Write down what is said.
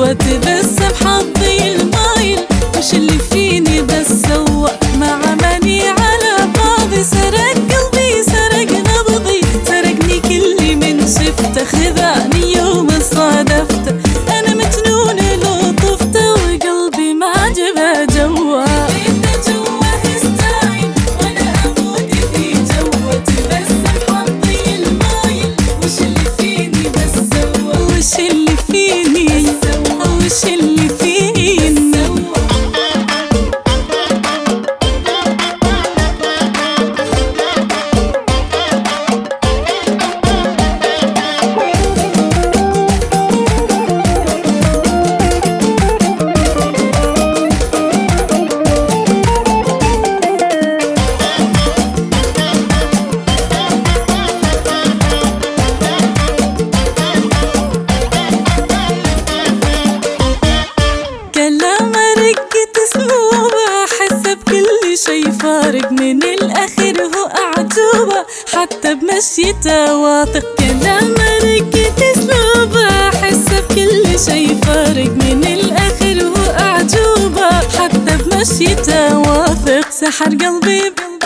جوت بس بحظي المايل، وش اللي فيني بس سوى ما عماني على بعضي. سرق قلبي سرق نبضي، سرقني كل من شفته، خذاني يوم صادفته. أنا مجنونة لو طفته وقلبي ما عجبه جوه. شي فارق من الأخير هو أعجوبة، حتى بمشيته واثق. كلام رقة أسلوبه، أحسه بكل شي فارق من الأخير هو أعجوبة، حتى بمشيته واثق. سحر قلبي